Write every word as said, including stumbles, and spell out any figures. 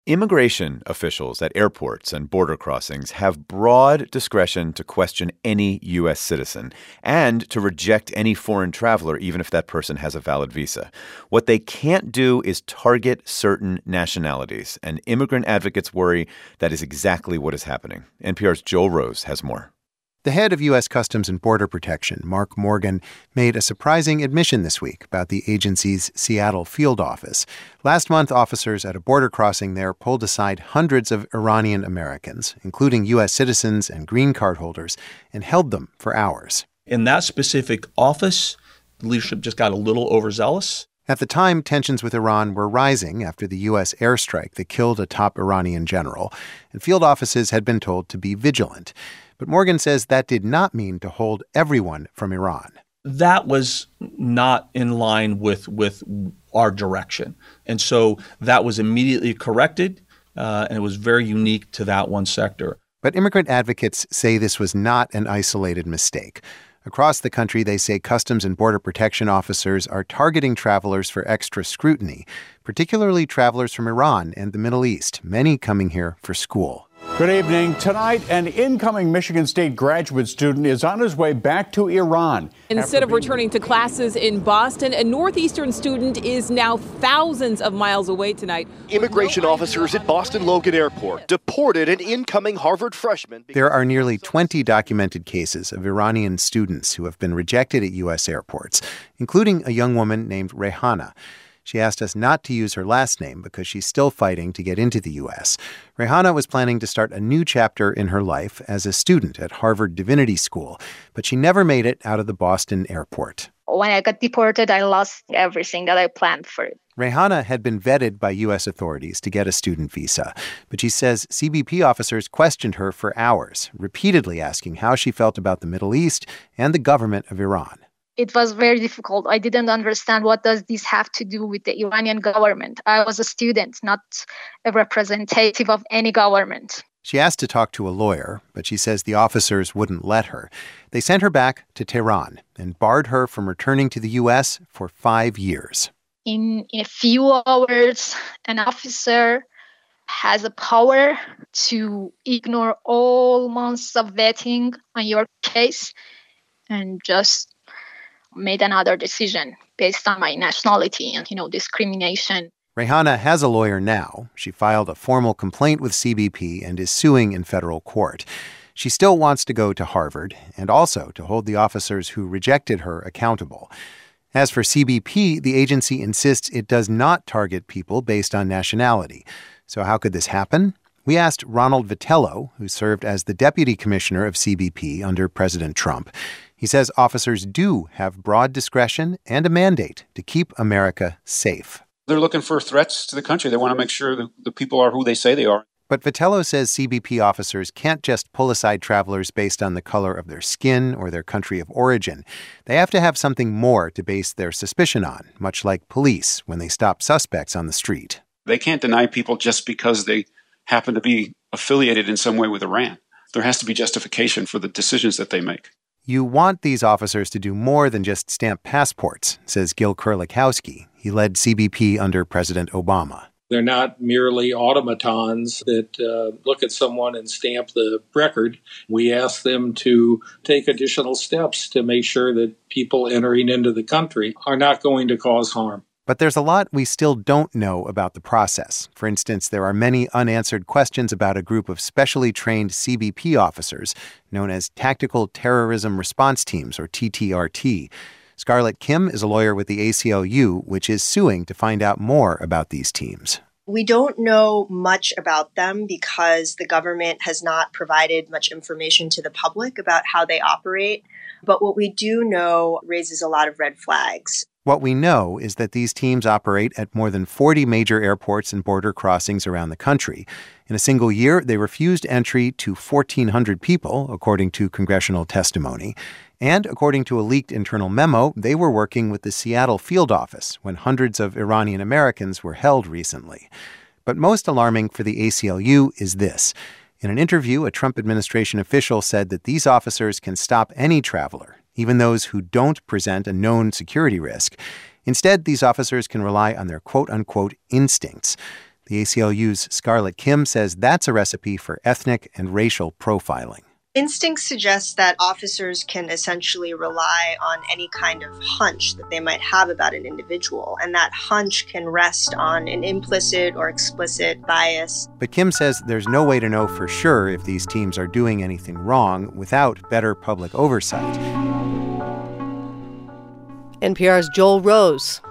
Immigration officials at airports and border crossings have broad discretion to question any U S citizen and to reject any foreign traveler, even if that person has a valid visa. What they can't do is target certain nationalities, and immigrant advocates worry that is exactly what is happening. N P R's Joel Rose has more. The head of U S Customs and Border Protection, Mark Morgan, made a surprising admission this week about the agency's Seattle field office. Last month, officers at a border crossing there pulled aside hundreds of Iranian Americans, including U S citizens and green card holders, and held them for hours. In that specific office, the leadership just got a little overzealous. At the time, tensions with Iran were rising after the U S airstrike that killed a top Iranian general, and field offices had been told to be vigilant. But Morgan says that did not mean to hold everyone from Iran. That was not in line with, with our direction. And so that was immediately corrected, uh, and it was very unique to that one sector. But immigrant advocates say this was not an isolated mistake. Across the country, they say Customs and Border Protection officers are targeting travelers for extra scrutiny, particularly travelers from Iran and the Middle East, many coming here for school. Good evening. Tonight, an incoming Michigan State graduate student is on his way back to Iran. Instead of returning to classes in Boston, a Northeastern student is now thousands of miles away tonight. Immigration officers at Boston Logan Airport deported an incoming Harvard freshman. There are nearly twenty documented cases of Iranian students who have been rejected at U S airports, including a young woman named Rehana. She asked us not to use her last name because she's still fighting to get into the U S. Rehana was planning to start a new chapter in her life as a student at Harvard Divinity School, but she never made it out of the Boston airport. When I got deported, I lost everything that I planned for it. Rehana had been vetted by U S authorities to get a student visa, but she says C B P officers questioned her for hours, repeatedly asking how she felt about the Middle East and the government of Iran. It was very difficult. I didn't understand what does this have to do with the Iranian government. I was a student, not a representative of any government. She asked to talk to a lawyer, but she says the officers wouldn't let her. They sent her back to Tehran and barred her from returning to the U S for five years. In, in a few hours, an officer has a power to ignore all months of vetting on your case and just made another decision based on my nationality and, you know, discrimination. Rehana has a lawyer now. She filed a formal complaint with C B P and is suing in federal court. She still wants to go to Harvard and also to hold the officers who rejected her accountable. As for C B P, the agency insists it does not target people based on nationality. So how could this happen? We asked Ronald Vitello, who served as the deputy commissioner of C B P under President Trump. He says officers do have broad discretion and a mandate to keep America safe. They're looking for threats to the country. They want to make sure that the people are who they say they are. But Vitello says C B P officers can't just pull aside travelers based on the color of their skin or their country of origin. They have to have something more to base their suspicion on, much like police when they stop suspects on the street. They can't deny people just because they happen to be affiliated in some way with Iran. There has to be justification for the decisions that they make. You want these officers to do more than just stamp passports, says Gil Kurlikowski. He led C B P under President Obama. They're not merely automatons that uh, look at someone and stamp the record. We ask them to take additional steps to make sure that people entering into the country are not going to cause harm. But there's a lot we still don't know about the process. For instance, there are many unanswered questions about a group of specially trained C B P officers known as Tactical Terrorism Response Teams, or T T R T. Scarlett Kim is a lawyer with the A C L U, which is suing to find out more about these teams. We don't know much about them because the government has not provided much information to the public about how they operate. But what we do know raises a lot of red flags. What we know is that these teams operate at more than forty major airports and border crossings around the country. In a single year, they refused entry to fourteen hundred people, according to congressional testimony. And according to a leaked internal memo, they were working with the Seattle field office when hundreds of Iranian Americans were held recently. But most alarming for the A C L U is this. In an interview, a Trump administration official said that these officers can stop any traveler, even those who don't present a known security risk. Instead, these officers can rely on their quote-unquote instincts. The A C L U's Scarlett Kim says that's a recipe for ethnic and racial profiling. Instincts suggest that officers can essentially rely on any kind of hunch that they might have about an individual, and that hunch can rest on an implicit or explicit bias. But Kim says there's no way to know for sure if these teams are doing anything wrong without better public oversight. N P R's Joel Rose.